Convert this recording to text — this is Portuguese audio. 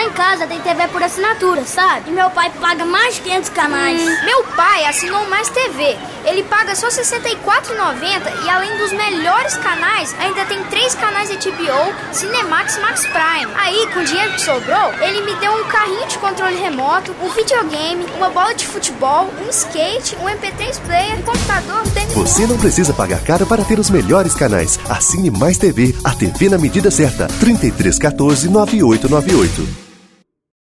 em casa tem TV por assinatura, sabe? E meu pai paga mais de 500 canais. Meu pai assinou Mais TV. Ele paga só R$ 64,90 e além dos melhores canais, ainda tem 3 canais HBO, Cinemax e Max Prime. Aí, com o dinheiro que sobrou, ele me deu um carrinho de controle remoto, um videogame, uma bola de futebol, um skate, um MP3 player, um computador, Você não precisa pagar caro para ter os melhores canais. Assine Mais TV, a TV na medida certa. 3314-9898.